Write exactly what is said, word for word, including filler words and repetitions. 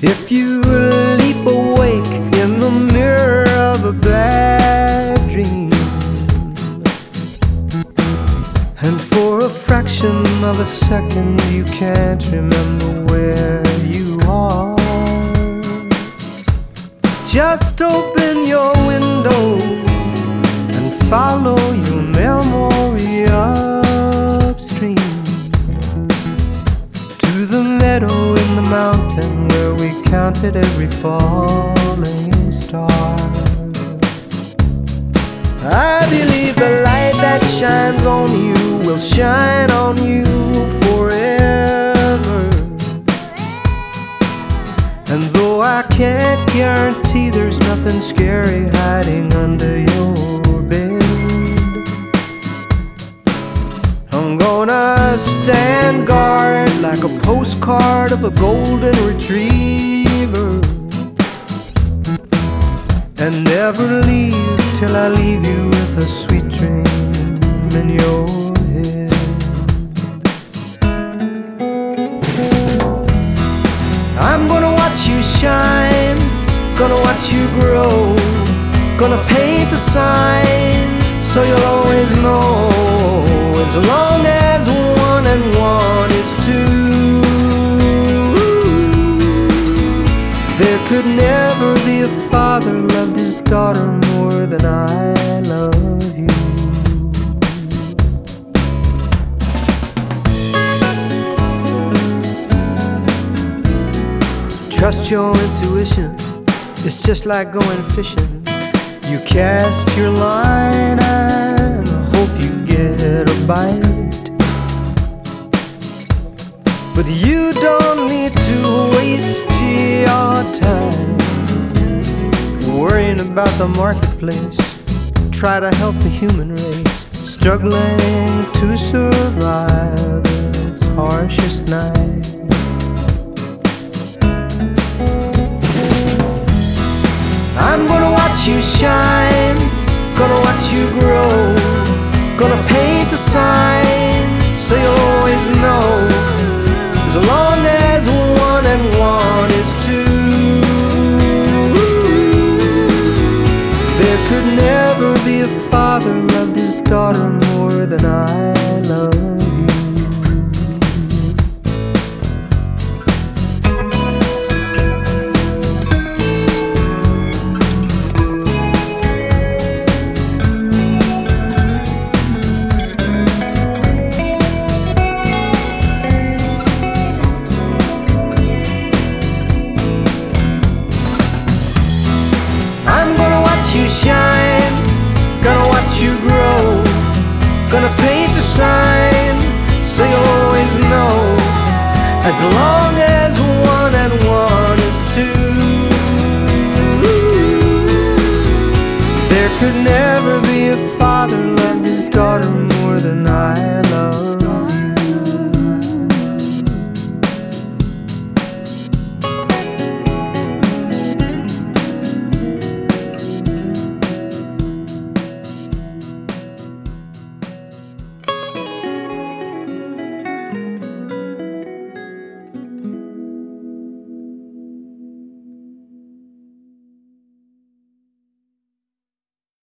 If you leap awake in the mirror of a bad dream, and for a fraction of a second you can't remember where you are, just open your window and follow your memory upstream to the meadow in the mountain where we counted every falling star. I believe the light that shines on you will shine on you forever. And though I can't guarantee there's nothing scary hiding under your bed, I'm gonna stand guard like a postcard of a golden retriever, and never leave till I leave you with a sweet dream in your head. I'm gonna watch you shine, gonna watch you grow, gonna paint a sign so you'll always know, as long as one and one is two, there could never be a father loved his daughter more than I love you. Trust your intuition, it's just like going fishing. You cast your line and hope you get a bite, but you don't need to waste your time worrying about the marketplace. Try to help the human race struggling to survive its harshest night. I'm gonna watch you shine, gonna watch you grow, gonna paint a sign so you'll always know, as long as one and one is two, there could never be a father loved his daughter more than I love you. You shine, gonna watch you grow, gonna paint a sign so you'll always know, as long as one and one is two, there could never be